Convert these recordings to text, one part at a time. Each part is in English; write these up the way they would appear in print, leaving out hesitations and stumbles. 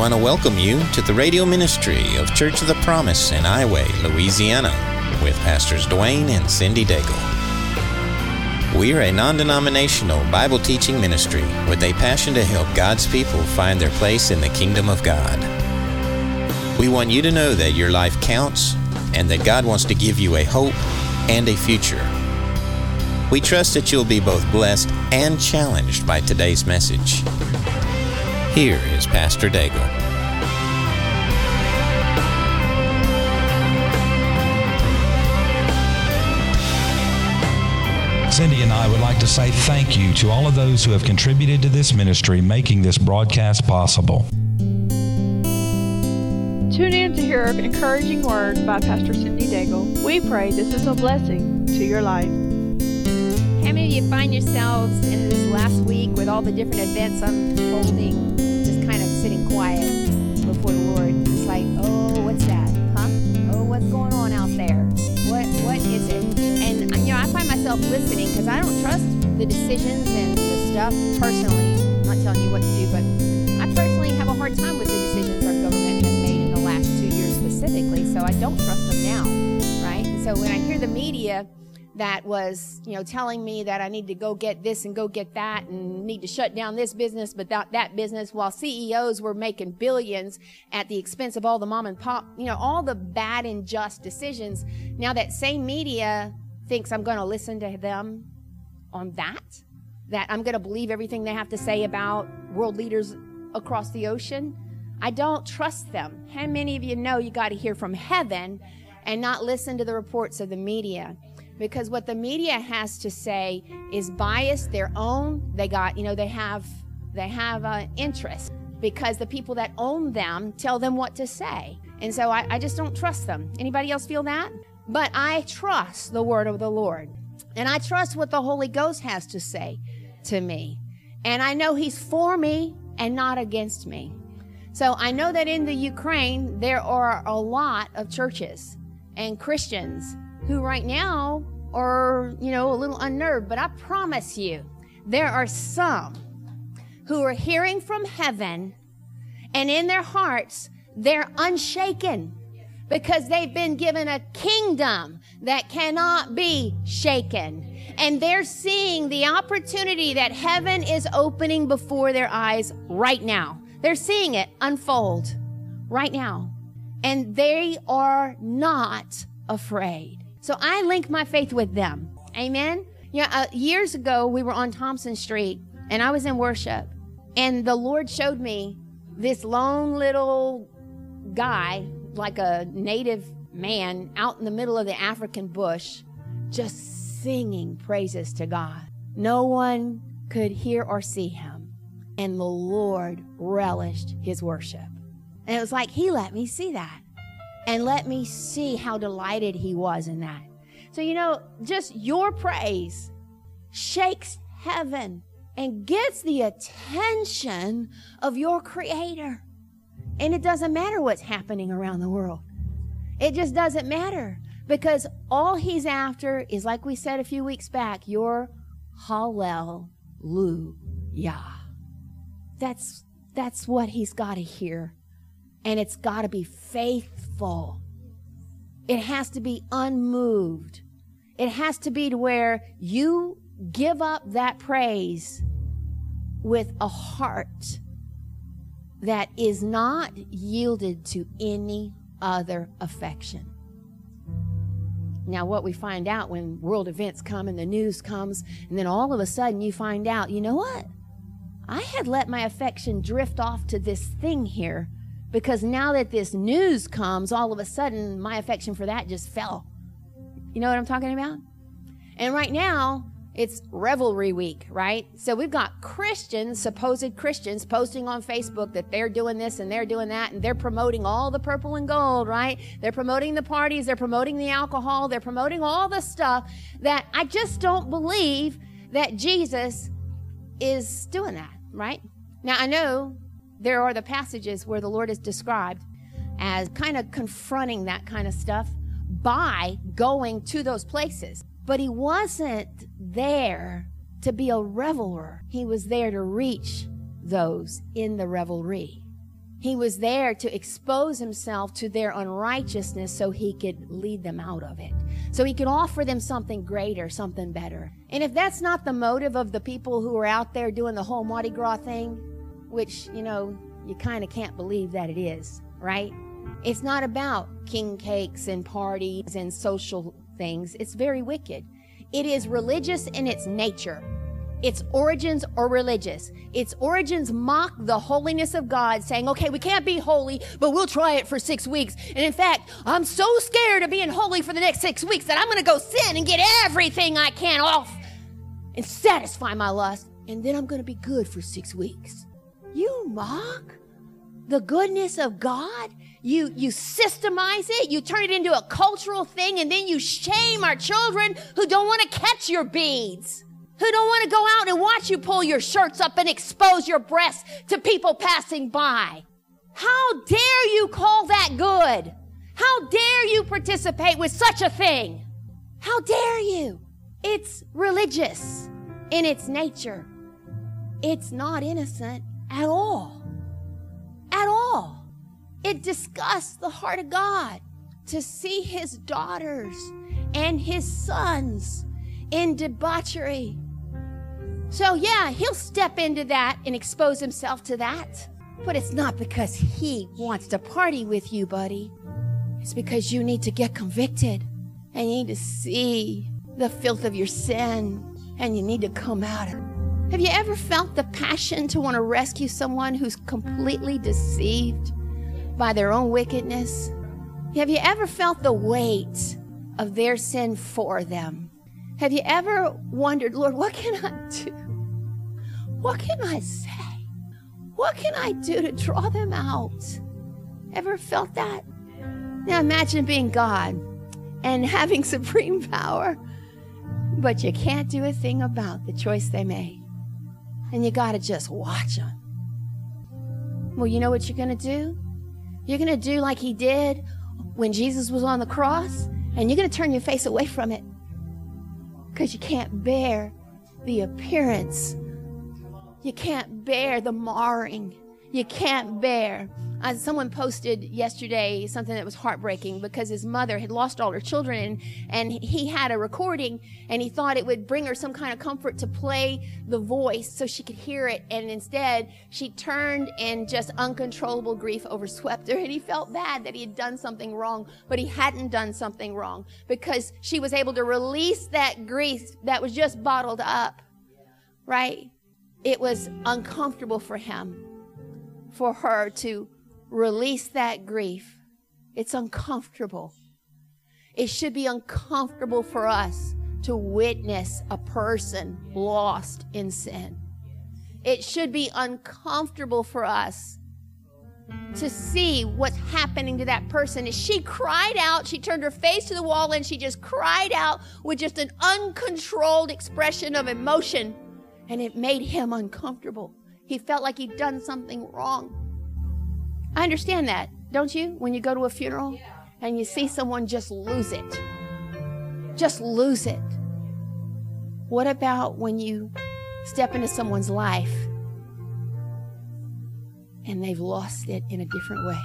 want to welcome you to the radio ministry of Church of the Promise in Highway, Louisiana, with Pastors Dwayne and Cindy Daigle. We are a non-denominational Bible teaching ministry with a passion to help God's people find their place in the kingdom of God. We want you to know that your life counts and that God wants to give you a hope and a future. We trust that you'll be both blessed and challenged by today's message. Here is Pastor Daigle. Cindy and I would like to say thank you to all of those who have contributed to this ministry, making this broadcast possible. Tune in to hear an encouraging word by Pastor Cindy Daigle. We pray this is a blessing to your life. How many of you find yourselves in this last week with all the different events unfolding, just kind of sitting quiet before the Lord? It's like, oh, what's that? Huh? Oh, what's going on out there? What is it? And, I find myself listening because I don't trust the decisions and the stuff personally. I'm not telling you what to do, but I personally have a hard time with the decisions our government has made in the last 2 years specifically, so I don't trust them now, right? So when I hear the media that was, telling me that I need to go get this and go get that and need to shut down this business but that business, while CEOs were making billions at the expense of all the mom and pop, all the bad and just decisions. Now that same media thinks I'm going to listen to them on that I'm going to believe everything they have to say about world leaders across the ocean. I don't trust them. How many of you know you got to hear from heaven and not listen to the reports of the media? Because what the media has to say is biased, their own. They got, they have interest because the people that own them tell them what to say. And so I just don't trust them. Anybody else feel that? But I trust the word of the Lord. And I trust what the Holy Ghost has to say to me. And I know he's for me and not against me. So I know that in the Ukraine, there are a lot of churches and Christians who right now are, a little unnerved. But I promise you, there are some who are hearing from heaven, and in their hearts, they're unshaken because they've been given a kingdom that cannot be shaken. And they're seeing the opportunity that heaven is opening before their eyes right now. They're seeing it unfold right now. And they are not afraid. So I link my faith with them. Amen. Years ago, we were on Thompson Street, and I was in worship, and the Lord showed me this lone little guy, like a native man, out in the middle of the African bush, just singing praises to God. No one could hear or see him, and the Lord relished his worship. And it was like he let me see that. And let me see how delighted he was in that. So, just your praise shakes heaven and gets the attention of your Creator. And it doesn't matter what's happening around the world. It just doesn't matter. Because all he's after is, like we said a few weeks back, your hallelujah. That's what he's got to hear. And it's got to be faithful. It has to be unmoved. It has to be to where you give up that praise with a heart that is not yielded to any other affection. Now, what we find out when world events come and the news comes, and then all of a sudden you find out, you know what? I had let my affection drift off to this thing here. Because now that this news comes, all of a sudden, my affection for that just fell. You know what I'm talking about? And right now, it's Revelry Week, right? So we've got Christians, supposed Christians, posting on Facebook that they're doing this and they're doing that, and they're promoting all the purple and gold, right? They're promoting the parties, they're promoting the alcohol, they're promoting all the stuff that I just don't believe that Jesus is doing that, right? Now, I know there are the passages where the Lord is described as kind of confronting that kind of stuff by going to those places. But he wasn't there to be a reveler. He was there to reach those in the revelry. He was there to expose himself to their unrighteousness so he could lead them out of it. So he could offer them something greater, something better. And if that's not the motive of the people who are out there doing the whole Mardi Gras thing, which, you kind of can't believe that it is, right? It's not about king cakes and parties and social things. It's very wicked. It is religious in its nature. Its origins are religious. Its origins mock the holiness of God, saying, okay, we can't be holy, but we'll try it for 6 weeks. And in fact, I'm so scared of being holy for the next 6 weeks that I'm going to go sin and get everything I can off and satisfy my lust. And then I'm going to be good for 6 weeks. You mock the goodness of God. You systemize it. You turn it into a cultural thing. And then you shame our children who don't want to catch your beads, who don't want to go out and watch you pull your shirts up and expose your breasts to people passing by. How dare you call that good? How dare you participate with such a thing? How dare you? It's religious in its nature. It's not innocent at all. At all. It disgusts the heart of God to see his daughters and his sons in debauchery. So yeah, he'll step into that and expose himself to that. But it's not because he wants to party with you, buddy. It's because you need to get convicted and you need to see the filth of your sin and you need to come out of it. Have you ever felt the passion to want to rescue someone who's completely deceived by their own wickedness? Have you ever felt the weight of their sin for them? Have you ever wondered, Lord, what can I do? What can I say? What can I do to draw them out? Ever felt that? Now imagine being God and having supreme power, but you can't do a thing about the choice they made. And you got to just watch them. Well, you know what you're going to do? You're going to do like he did when Jesus was on the cross, and you're going to turn your face away from it because you can't bear the appearance. You can't bear the marring. You can't bear. Someone posted yesterday something that was heartbreaking because his mother had lost all her children and he had a recording and he thought it would bring her some kind of comfort to play the voice so she could hear it. And instead, she turned and just uncontrollable grief overswept her. And he felt bad that he had done something wrong, but he hadn't done something wrong because she was able to release that grief that was just bottled up, right? It was uncomfortable for him, for her to release that grief. It's uncomfortable. It should be uncomfortable for us to witness a person lost in sin. It should be uncomfortable for us to see what's happening to that person. As she cried out, she turned her face to the wall and she just cried out with just an uncontrolled expression of emotion, and it made him uncomfortable. He felt like he'd done something wrong. I understand that, don't you? When you go to a funeral and you see someone just lose it. Just lose it. What about when you step into someone's life and they've lost it in a different way?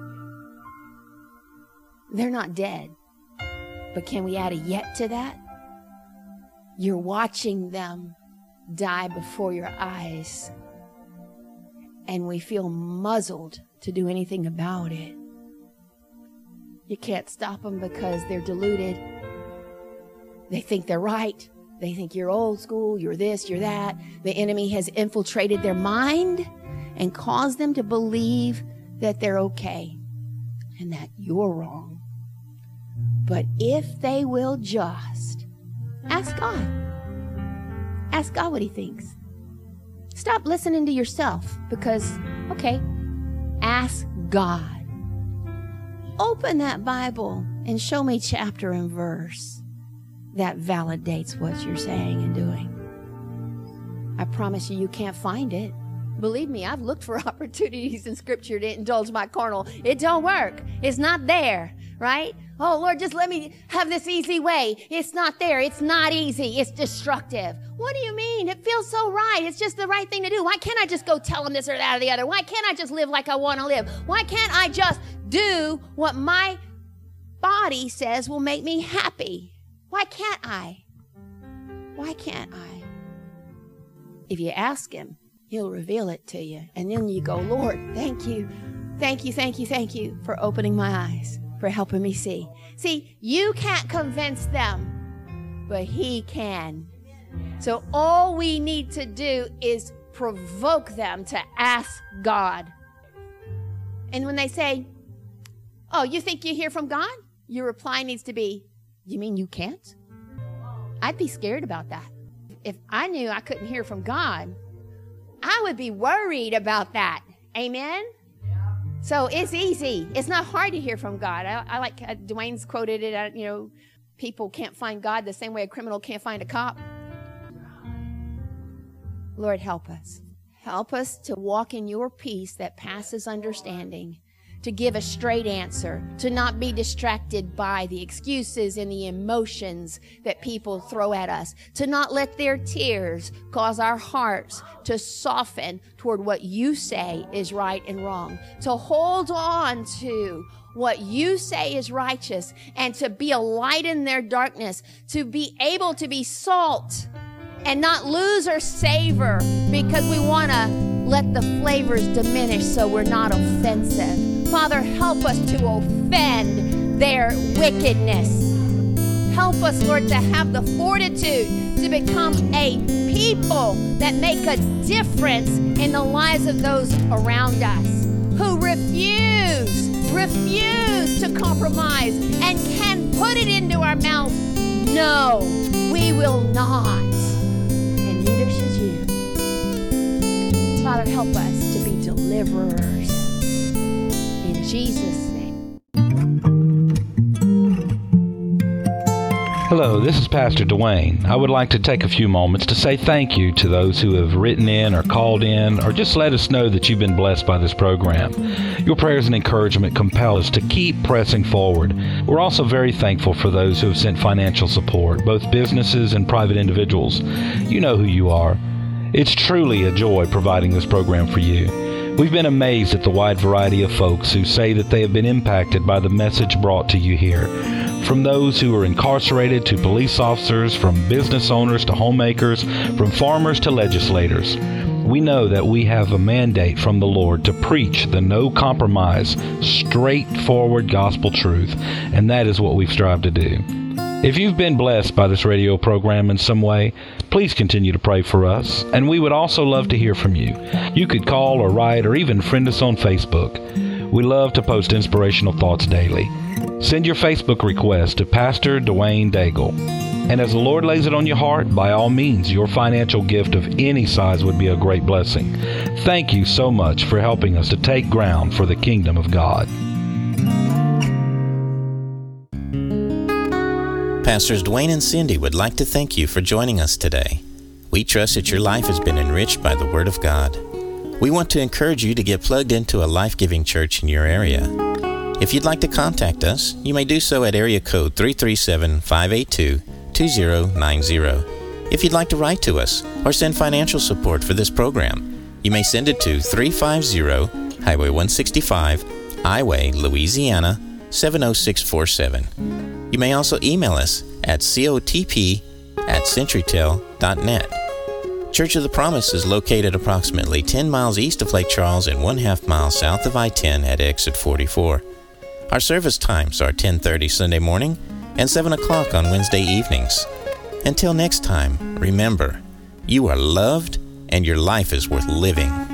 They're not dead, but can we add a yet to that? You're watching them die before your eyes, and we feel muzzled to do anything about it. You can't stop them because they're deluded. They think they're right. They think you're old school, you're this, you're that. The enemy has infiltrated their mind and caused them to believe that they're okay and that you're wrong. But if they will just ask God. Ask God what he thinks. Stop listening to yourself because, okay, ask God. Open that Bible and show me chapter and verse that validates what you're saying and doing. I promise you, you can't find it. Believe me, I've looked for opportunities in Scripture to indulge my carnal. It don't work. It's not there, right? Oh, Lord, just let me have this easy way. It's not there. It's not easy. It's destructive. What do you mean? It feels so right. It's just the right thing to do. Why can't I just go tell him this or that or the other? Why can't I just live like I want to live? Why can't I just do what my body says will make me happy? Why can't I? Why can't I? If you ask him, he'll reveal it to you. And then you go, Lord, thank you. Thank you, thank you, thank you for opening my eyes, for helping me see. See, you can't convince them, but he can. So all we need to do is provoke them to ask God. And when they say, oh, you think you hear from God? Your reply needs to be, you mean you can't? I'd be scared about that. If I knew I couldn't hear from God, I would be worried about that. Amen? So it's easy. It's not hard to hear from God. I like Dwayne's quoted it, people can't find God the same way a criminal can't find a cop. Lord, help us. Help us to walk in your peace that passes understanding, to give a straight answer, to not be distracted by the excuses and the emotions that people throw at us, to not let their tears cause our hearts to soften toward what you say is right and wrong, to hold on to what you say is righteous and to be a light in their darkness, to be able to be salt and not lose our savor because we want to let the flavors diminish so we're not offensive. Father, help us to offend their wickedness. Help us, Lord, to have the fortitude to become a people that make a difference in the lives of those around us who refuse to compromise and can put it into our mouth. No, we will not. And neither should you. Father, help us to be deliverers. In Jesus' name. Hello, this is Pastor Dwayne. I would like to take a few moments to say thank you to those who have written in or called in or just let us know that you've been blessed by this program. Your prayers and encouragement compel us to keep pressing forward. We're also very thankful for those who have sent financial support, both businesses and private individuals. You know who you are. It's truly a joy providing this program for you. We've been amazed at the wide variety of folks who say that they have been impacted by the message brought to you here. From those who are incarcerated to police officers, from business owners to homemakers, from farmers to legislators. We know that we have a mandate from the Lord to preach the no-compromise, straightforward gospel truth, and that is what we've strived to do. If you've been blessed by this radio program in some way, please continue to pray for us, and we would also love to hear from you. You could call or write or even friend us on Facebook. We love to post inspirational thoughts daily. Send your Facebook request to Pastor Dwayne Daigle. And as the Lord lays it on your heart, by all means, your financial gift of any size would be a great blessing. Thank you so much for helping us to take ground for the kingdom of God. Pastors Dwayne and Cindy would like to thank you for joining us today. We trust that your life has been enriched by the Word of God. We want to encourage you to get plugged into a life-giving church in your area. If you'd like to contact us, you may do so at area code 337-582-2090. If you'd like to write to us or send financial support for this program, you may send it to 350 Highway 165, Iway, Louisiana, 70647. You may also email us at cotp@centurytel.net. Church of the Promise is located approximately 10 miles east of Lake Charles and 1/2 mile south of I-10 at exit 44. Our service times are 10:30 Sunday morning and 7 o'clock on Wednesday evenings. Until next time, remember, you are loved and your life is worth living.